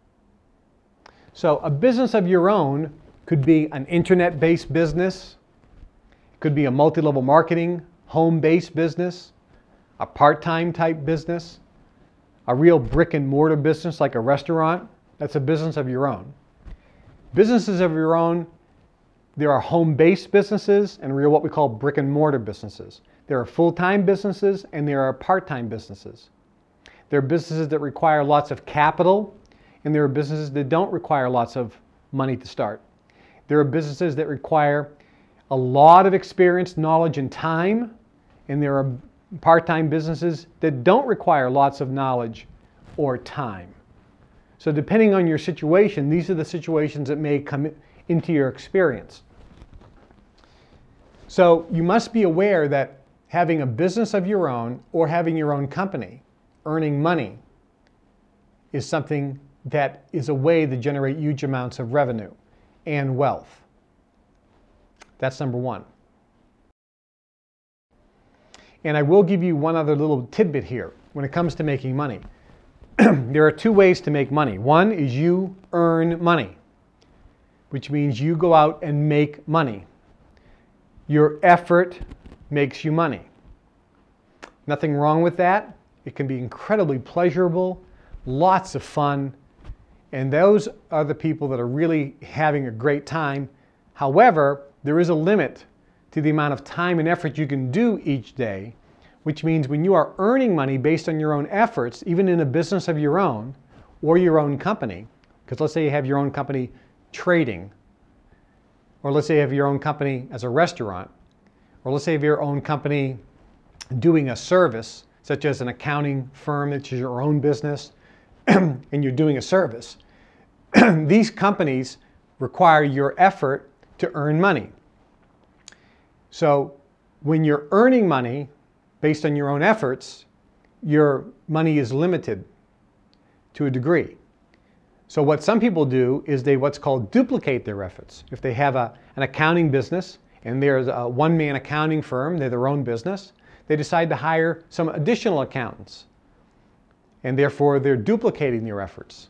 So a business of your own could be an internet-based business, could be a multi-level marketing, home-based business, a part-time type business, a real brick and mortar business like a restaurant. That's a business of your own. Businesses of your own, there are home-based businesses and real what we call brick and mortar businesses. There are full-time businesses and there are part-time businesses. There are businesses that require lots of capital and there are businesses that don't require lots of money to start. There are businesses that require a lot of experience, knowledge, and time, and there are part-time businesses that don't require lots of knowledge or time. So depending on your situation, these are the situations that may come into your experience. So you must be aware that having a business of your own or having your own company, earning money, is something that is a way to generate huge amounts of revenue and wealth. That's number one. And I will give you one other little tidbit here when it comes to making money. There are two ways to make money. One is you earn money, which means you go out and make money. Your effort makes you money. Nothing wrong with that. It can be incredibly pleasurable, lots of fun, and those are the people that are really having a great time. However, there is a limit to the amount of time and effort you can do each day, which means when you are earning money based on your own efforts, even in a business of your own or your own company, because let's say you have your own company trading, or let's say you have your own company as a restaurant, or let's say you have your own company doing a service, such as an accounting firm that is your own business, and you're doing a service. These companies require your effort to earn money. So when you're earning money based on your own efforts, your money is limited to a degree. So what some people do is they what's called duplicate their efforts. If they have a, an accounting business and there's a one-man accounting firm, they're their own business, they decide to hire some additional accountants. And therefore they're duplicating their efforts.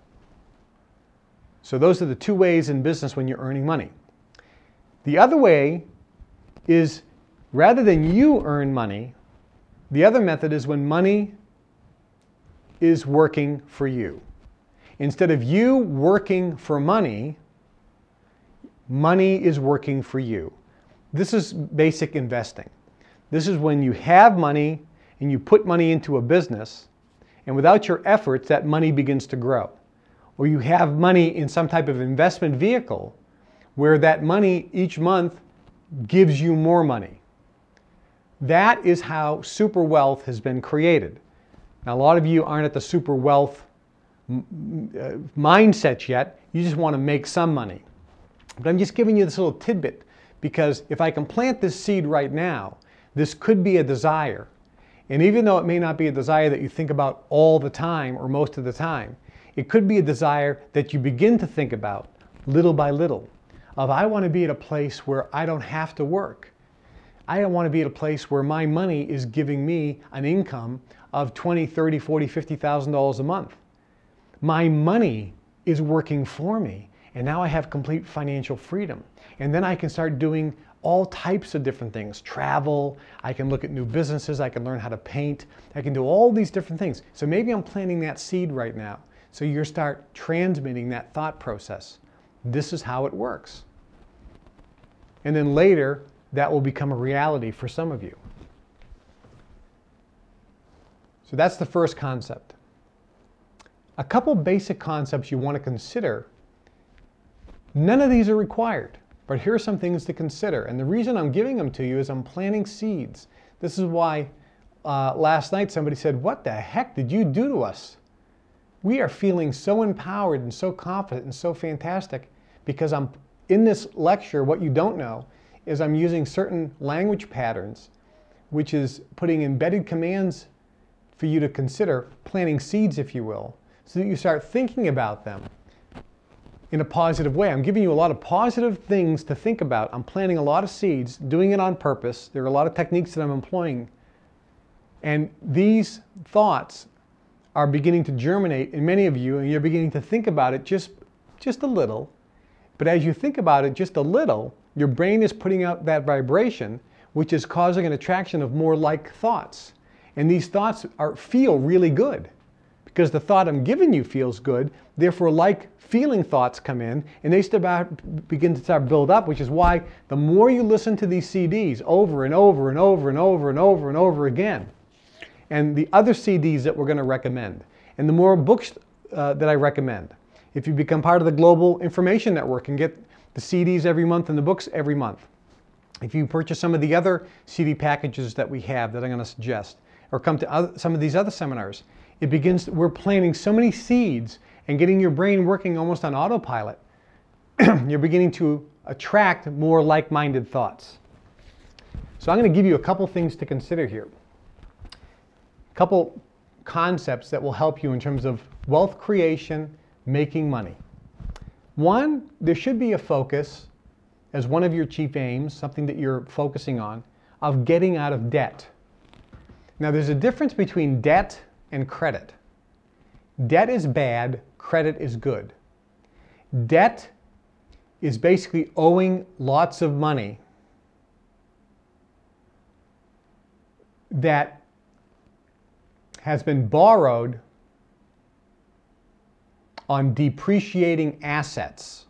So those are the two ways in business when you're earning money. The other way is rather than you earn money, the other method is when money is working for you. Instead of you working for money, money is working for you. This is basic investing. This is when you have money and you put money into a business, and without your efforts, that money begins to grow. Or you have money in some type of investment vehicle where that money each month gives you more money. That is how super wealth has been created. Now, a lot of you aren't at the super wealth mindset yet. You just want to make some money. But I'm just giving you this little tidbit because if I can plant this seed right now, this could be a desire. And even though it may not be a desire that you think about all the time or most of the time, it could be a desire that you begin to think about little by little. Of I want to be at a place where I don't have to work. I don't want to be at a place where my money is giving me an income of twenty, thirty, forty, fifty thousand dollars a month. My money is working for me, and now I have complete financial freedom. And then I can start doing all types of different things. Travel, I can look at new businesses, I can learn how to paint, I can do all these different things. So maybe I'm planting that seed right now. So you start transmitting that thought process. This is how it works. And then later, that will become a reality for some of you. So that's the first concept. A couple basic concepts you want to consider. None of these are required, but here are some things to consider. And the reason I'm giving them to you is I'm planting seeds. This is why uh, last night somebody said, "What the heck did you do to us?" We are feeling so empowered and so confident and so fantastic because I'm in this lecture. What you don't know is I'm using certain language patterns, which is putting embedded commands for you to consider, planting seeds, if you will, so that you start thinking about them in a positive way. I'm giving you a lot of positive things to think about. I'm planting a lot of seeds, doing it on purpose. There are a lot of techniques that I'm employing. And these thoughts are beginning to germinate in many of you, and you're beginning to think about it just, just a little. But as you think about it just a little, your brain is putting out that vibration, which is causing an attraction of more like thoughts. And these thoughts are, feel really good because the thought I'm giving you feels good. Therefore, like feeling thoughts come in and they start, begin to start build up, which is why the more you listen to these C Ds over and over and over and over and over and over again, and the other C Ds that we're going to recommend, and the more books uh, that I recommend, if you become part of the Global Information Network and get the C Ds every month and the books every month, if you purchase some of the other C D packages that we have that I'm going to suggest, or come to other, some of these other seminars, it begins, we're planting so many seeds and getting your brain working almost on autopilot. You're beginning to attract more like-minded thoughts. So I'm going to give you a couple things to consider here. A couple concepts that will help you in terms of wealth creation, making money. One, there should be a focus as one of your chief aims, something that you're focusing on, of getting out of debt. Now, there's a difference between debt and credit. Debt is bad, credit is good. Debt is basically owing lots of money that has been borrowed on depreciating assets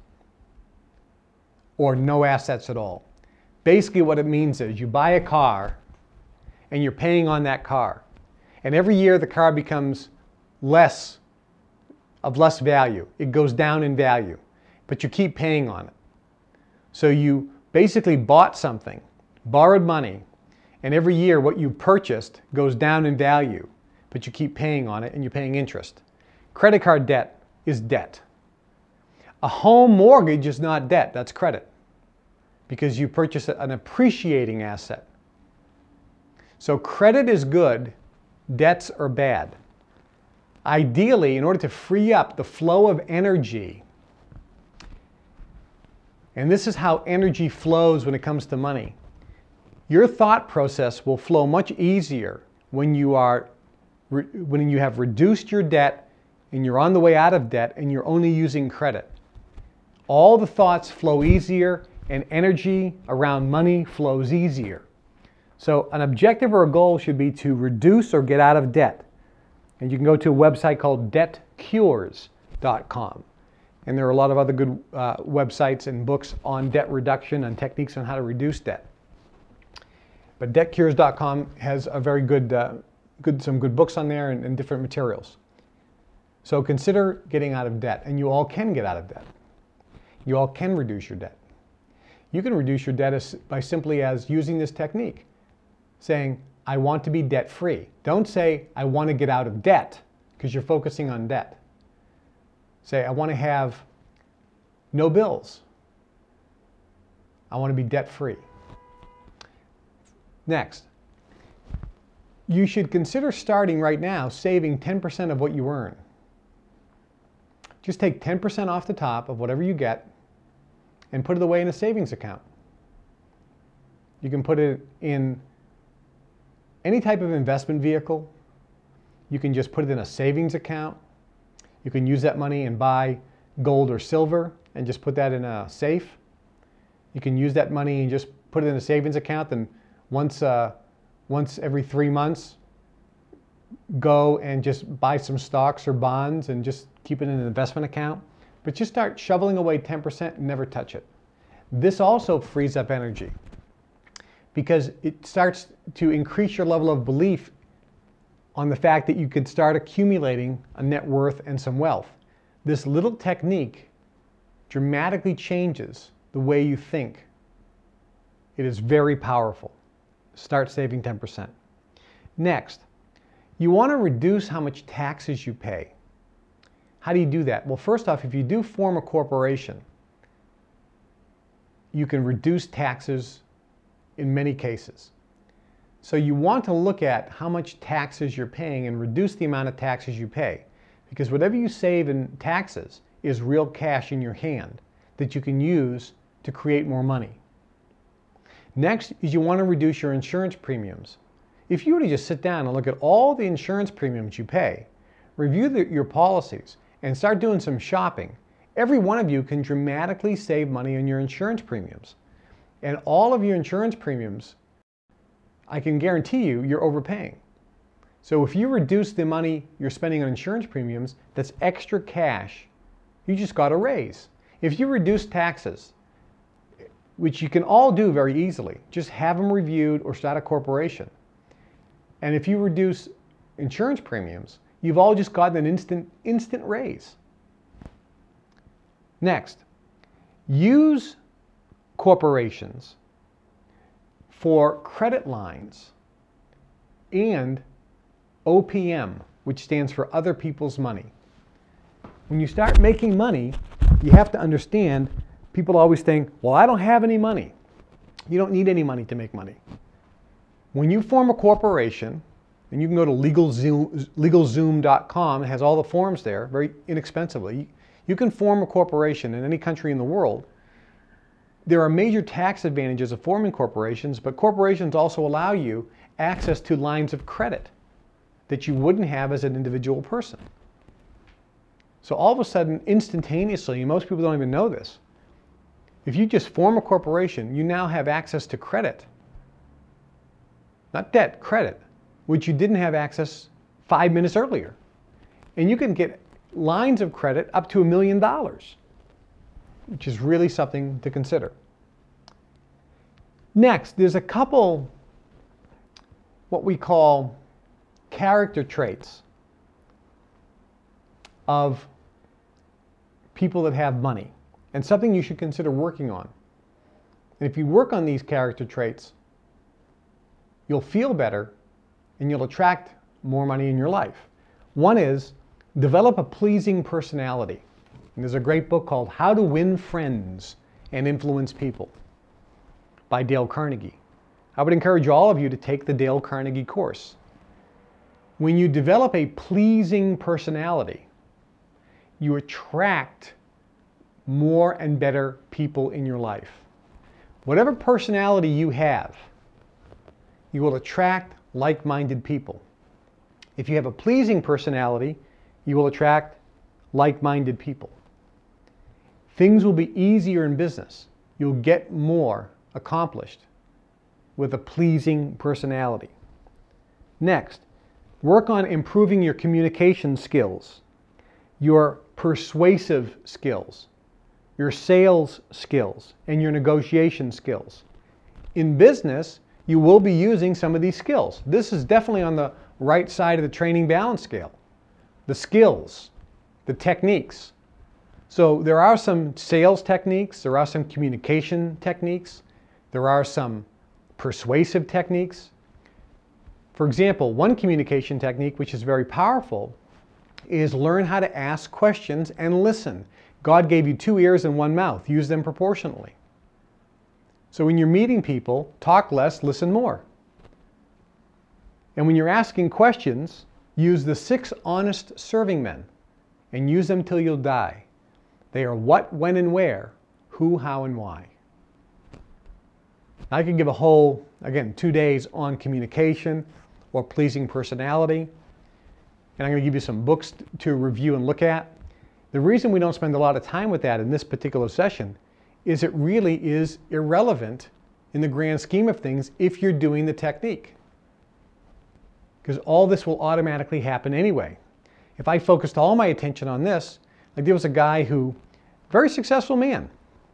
or no assets at all. Basically what it means is you buy a car and you're paying on that car. And every year the car becomes less, of less value. It goes down in value, but you keep paying on it. So you basically bought something, borrowed money, and every year what you purchased goes down in value, but you keep paying on it and you're paying interest. Credit card debt is debt. A home mortgage is not debt, that's credit, because you purchase an appreciating asset. So credit is good, debts are bad. Ideally, in order to free up the flow of energy, and this is how energy flows when it comes to money, your thought process will flow much easier when you are when you have reduced your debt and you're on the way out of debt and you're only using credit. All the thoughts flow easier and energy around money flows easier. So an objective or a goal should be to reduce or get out of debt. And you can go to a website called debt cures dot com. And there are a lot of other good uh, websites and books on debt reduction and techniques on how to reduce debt. But debt cures dot com has a very good, uh, good some good books on there and, and different materials. So consider getting out of debt, and you all can get out of debt. You all can reduce your debt. You can reduce your debt as, by simply as using this technique, saying, I want to be debt-free. Don't say, I want to get out of debt, because you're focusing on debt. Say, I want to have no bills. I want to be debt-free. Next, you should consider starting right now saving ten percent of what you earn. Just take ten percent off the top of whatever you get and put it away in a savings account. You can put it in any type of investment vehicle. You can just put it in a savings account. You can use that money and buy gold or silver and just put that in a safe. You can use that money and just put it in a savings account, and once, uh, once every three months, go and just buy some stocks or bonds and just keep it in an investment account. But just start shoveling away ten percent and never touch it. This also frees up energy because it starts to increase your level of belief on the fact that you could start accumulating a net worth and some wealth. This little technique dramatically changes the way you think. It is very powerful. Start saving ten percent. Next, you want to reduce how much taxes you pay. How do you do that? Well, first off, if you do form a corporation, you can reduce taxes in many cases. So you want to look at how much taxes you're paying and reduce the amount of taxes you pay. Because whatever you save in taxes is real cash in your hand that you can use to create more money. Next is you want to reduce your insurance premiums. If you were to just sit down and look at all the insurance premiums you pay, review the, your policies, and start doing some shopping, every one of you can dramatically save money on your insurance premiums. And all of your insurance premiums, I can guarantee you, you're overpaying. So if you reduce the money you're spending on insurance premiums, that's extra cash you just got a raise. If you reduce taxes, which you can all do very easily, just have them reviewed or start a corporation. And if you reduce insurance premiums, you've all just gotten an instant, instant raise. Next, use corporations for credit lines and O P M, which stands for other people's money. When you start making money, you have to understand, people always think, well, I don't have any money. You don't need any money to make money. When you form a corporation, and you can go to legal zoom, legal zoom dot com, it has all the forms there, very inexpensively. You can form a corporation in any country in the world. There are major tax advantages of forming corporations, but corporations also allow you access to lines of credit that you wouldn't have as an individual person. So all of a sudden, instantaneously, most people don't even know this, if you just form a corporation, you now have access to credit. Not debt, credit, which you didn't have access five minutes earlier. And you can get lines of credit up to a million dollars, which is really something to consider. Next, there's a couple what we call character traits of people that have money, and something you should consider working on. And if you work on these character traits, you'll feel better and you'll attract more money in your life. One is, develop a pleasing personality. And there's a great book called How to Win Friends and Influence People by Dale Carnegie. I would encourage all of you to take the Dale Carnegie course. When you develop a pleasing personality, you attract more and better people in your life. Whatever personality you have, you will attract like-minded people. If you have a pleasing personality, you will attract like-minded people. Things will be easier in business. You'll get more accomplished with a pleasing personality. Next, work on improving your communication skills, your persuasive skills, your sales skills, and your negotiation skills. In business, you will be using some of these skills. This is definitely on the right side of the training balance scale. The skills, the techniques. So there are some sales techniques, there are some communication techniques, there are some persuasive techniques. For example, one communication technique which is very powerful is learn how to ask questions and listen. God gave you two ears and one mouth. Use them proportionally. So when you're meeting people, talk less, listen more. And when you're asking questions, use the six honest serving men and use them till you'll die. They are what, when, and where, who, how, and why. I could give a whole, again, two days on communication or pleasing personality. And I'm going to give you some books to review and look at. The reason we don't spend a lot of time with that in this particular session is it really is irrelevant in the grand scheme of things if you're doing the technique. Because all this will automatically happen anyway. If I focused all my attention on this, like there was a guy who, very successful man,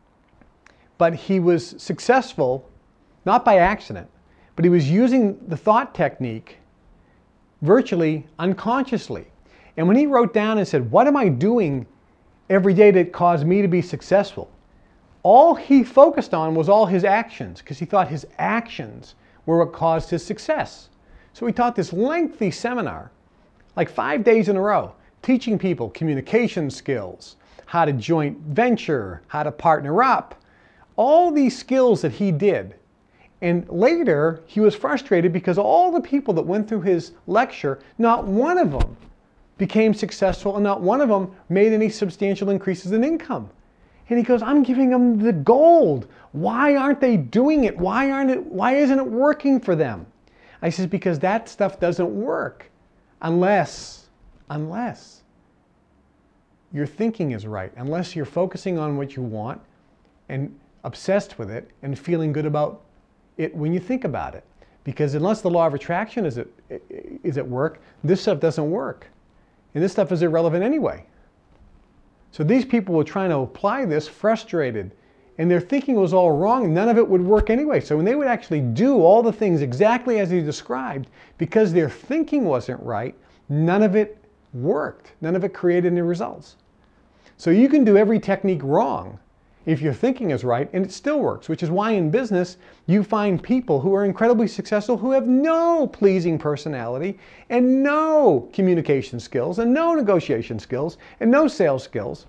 but he was successful not by accident, but he was using the thought technique virtually unconsciously. And when he wrote down and said, what am I doing every day that caused me to be successful? All he focused on was all his actions, because he thought his actions were what caused his success. So he taught this lengthy seminar, like five days in a row, teaching people communication skills, how to joint venture, how to partner up, all these skills that he did. And later, he was frustrated because all the people that went through his lecture, not one of them became successful and not one of them made any substantial increases in income. And he goes, I'm giving them the gold. Why aren't they doing it? Why aren't it, why isn't it working for them? I says, because that stuff doesn't work unless, unless your thinking is right, unless you're focusing on what you want and obsessed with it and feeling good about it when you think about it. Because unless the law of attraction is at, is at work, this stuff doesn't work. And this stuff is irrelevant anyway. So these people were trying to apply this frustrated, and their thinking was all wrong. None of it would work anyway. So when they would actually do all the things exactly as he described, because their thinking wasn't right, none of it worked. None of it created any results. So you can do every technique wrong if your thinking is right, and it still works, which is why in business you find people who are incredibly successful who have no pleasing personality and no communication skills and no negotiation skills and no sales skills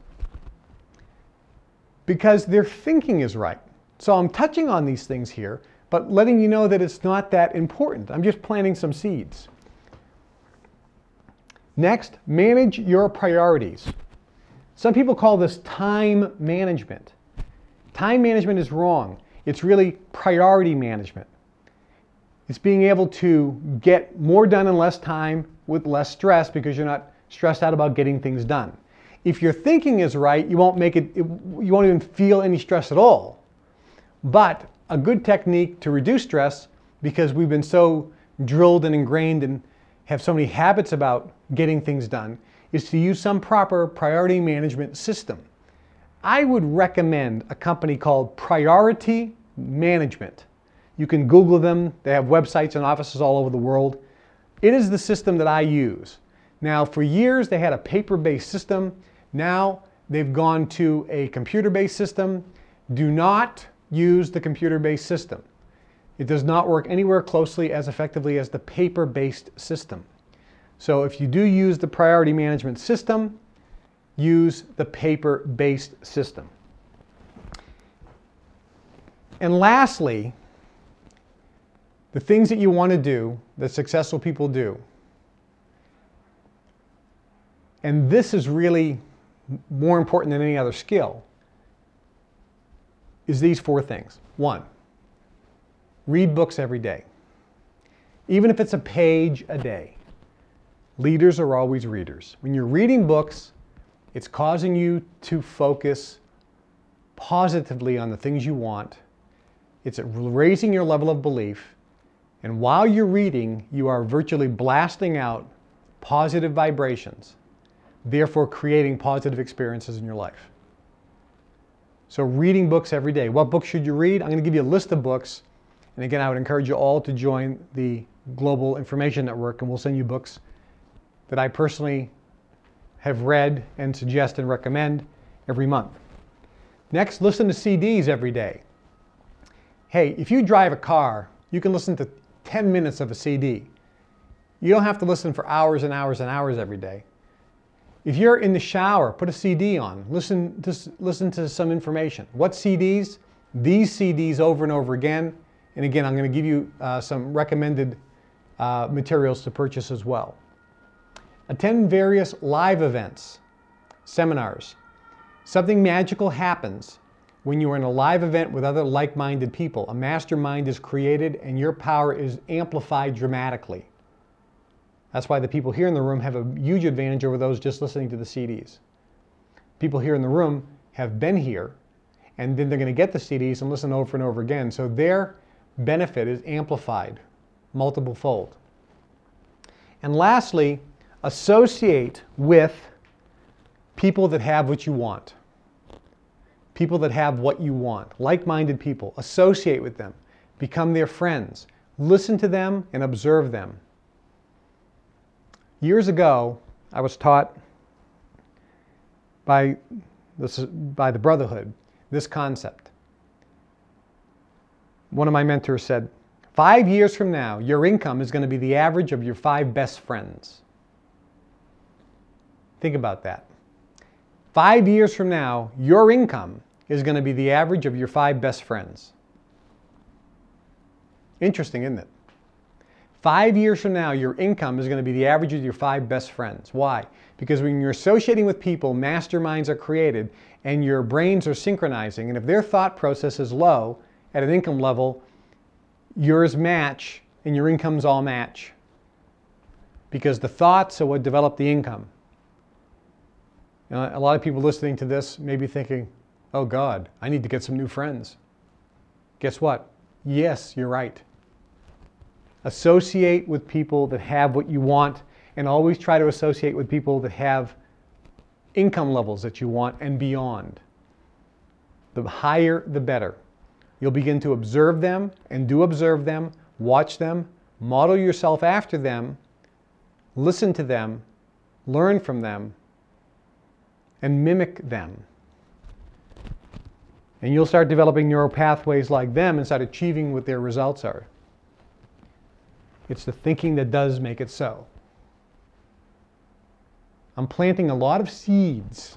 because their thinking is right. So I'm touching on these things here, but letting you know that it's not that important. I'm just planting some seeds. Next, manage your priorities. Some people call this time management. Time management is wrong. It's really priority management. It's being able to get more done in less time with less stress because you're not stressed out about getting things done. If your thinking is right, you won't make it, it you won't even feel any stress at all. But a good technique to reduce stress, because we've been so drilled and ingrained and have so many habits about getting things done, is to use some proper priority management system. I would recommend a company called Priority Management. You can Google them. They have websites and offices all over the world. It is the system that I use. Now, for years, they had a paper-based system. Now, they've gone to a computer-based system. Do not use the computer-based system. It does not work anywhere closely as effectively as the paper-based system. So if you do use the priority management system, use the paper-based system. And lastly, the things that you want to do, that successful people do, and this is really more important than any other skill, is these four things. One, read books every day. Even if it's a page a day. Leaders are always readers. When you're reading books, it's causing you to focus positively on the things you want. It's raising your level of belief. And while you're reading, you are virtually blasting out positive vibrations, therefore creating positive experiences in your life. So reading books every day. What books should you read? I'm going to give you a list of books. And again, I would encourage you all to join the Global Information Network, and we'll send you books that I personally have read and suggest and recommend every month. Next, listen to C Ds every day. Hey, if you drive a car, you can listen to ten minutes of a C D. You don't have to listen for hours and hours and hours every day. If you're in the shower, put a C D on. Listen to, listen to some information. What C Ds? These C Ds over and over again. And again, I'm going to give you uh, some recommended uh, materials to purchase as well. Attend various live events, seminars. Something magical happens when you are in a live event with other like-minded people. A mastermind is created and your power is amplified dramatically. That's why the people here in the room have a huge advantage over those just listening to the C Ds. People here in the room have been here, and then they're going to get the C Ds and listen over and over again. So their benefit is amplified multiple fold. And lastly, associate with people that have what you want. People that have what you want. Like-minded people. Associate with them. Become their friends. Listen to them and observe them. Years ago, I was taught by, this, by the Brotherhood this concept. One of my mentors said, five years from now, your income is going to be the average of your five best friends. Think about that. Five years from now, your income is going to be the average of your five best friends. Interesting, isn't it? Five years from now, your income is going to be the average of your five best friends. Why? Because when you're associating with people, masterminds are created, and your brains are synchronizing. And if their thought process is low at an income level, yours match, and your incomes all match. Because the thoughts are what develop the income. You know, a lot of people listening to this may be thinking, oh God, I need to get some new friends. Guess what? Yes, you're right. Associate with people that have what you want, and always try to associate with people that have income levels that you want and beyond. The higher, the better. You'll begin to observe them, and do observe them, watch them, model yourself after them, listen to them, learn from them, and mimic them. And you'll start developing neural pathways like them and start achieving what their results are. It's the thinking that does make it so. I'm planting a lot of seeds.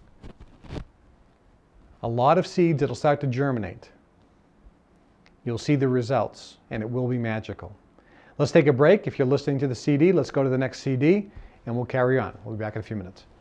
A lot of seeds that'll start to germinate. You'll see the results, and it will be magical. Let's take a break. If you're listening to the C D, let's go to the next C D, and we'll carry on. We'll be back in a few minutes.